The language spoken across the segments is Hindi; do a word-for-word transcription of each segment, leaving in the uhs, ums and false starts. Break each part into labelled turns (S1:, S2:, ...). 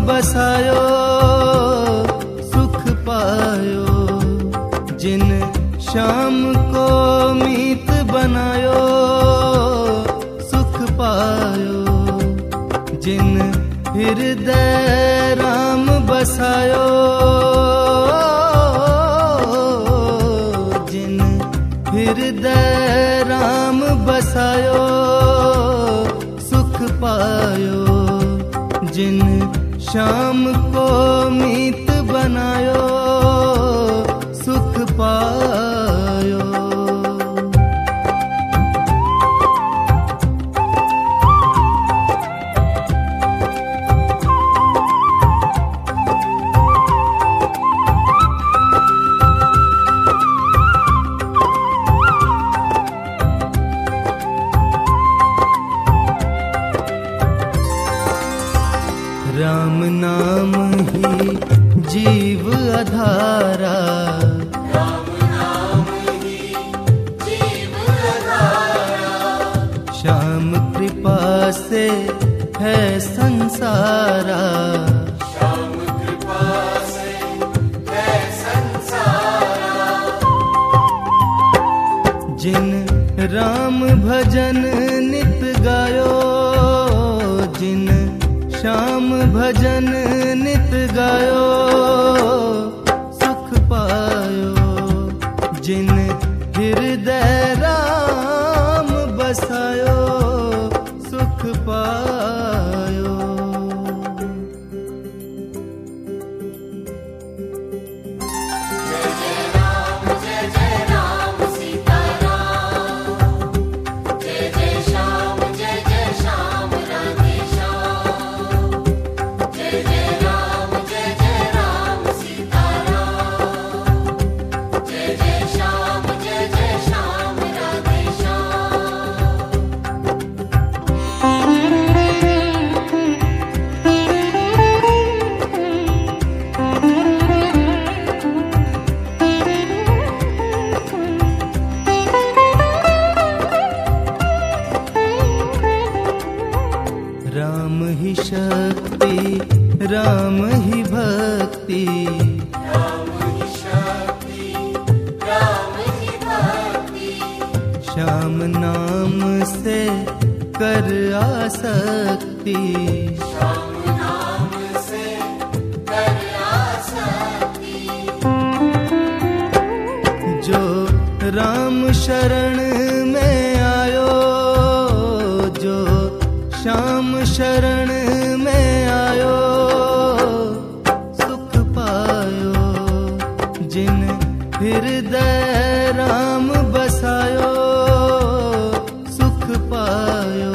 S1: बसायो सुख पायो। जिन श्याम को मीत बनायो सुख पायो। जिन हृदय राम बसायो, जिन हृदय राम बसायो सुख पायो। जिन श्याम को मीत बनायो सुख पायो। राम नाम ही जीव आधारा,
S2: राम नाम ही जीव आधारा।
S1: श्याम कृपा से है संसारा,
S2: श्याम कृपा से है संसारा।
S1: जिन राम भजन नित गायो, जिन श्याम भजन नित गायो सुख पायो। जिन हृदय राम बसायो सुख पायो।
S2: जय जय राम जय जय राम सीता राम। जय जय श्याम जय जय श्याम राधे श्याम। जय जय राम जय जय राम सीता राम। जय जय श्याम जय जय श्याम राधे श्याम।
S1: राम ही शक्ति राम ही भक्ति,
S2: राम ही शक्ति राम ही भक्ति।
S1: श्याम नाम से कर आसक्ति।
S2: श्याम नाम से कर आसक्ति।
S1: जो राम शरण में आयो, जो श्याम शरण में आयो सुख पायो। जिन हृदय राम बसायो सुख पायो।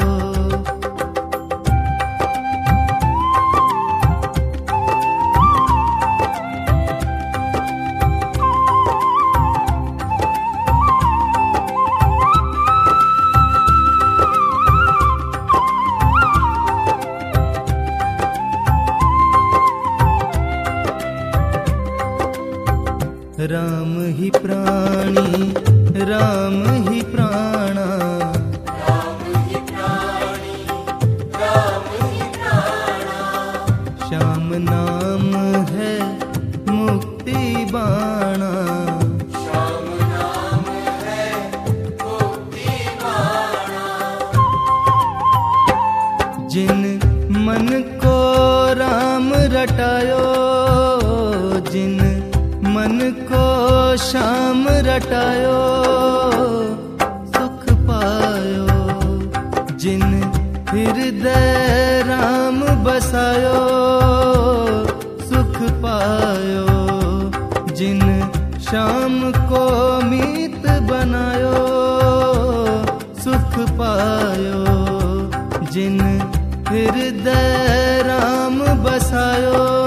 S1: राम ही प्राणी राम ही प्राणा,
S2: राम ही प्राणी राम ही प्राणा।
S1: श्याम नाम है मुक्ति बाणा।
S2: श्याम नाम है मुक्ति बाणा।
S1: जिन मन को राम रटायो, जिन मन को श्याम रटायो सुख पायो। जिन हृदय राम बसायो सुख पायो। जिन श्याम को मीत बनायो सुख पायो। जिन हृदय राम बसायो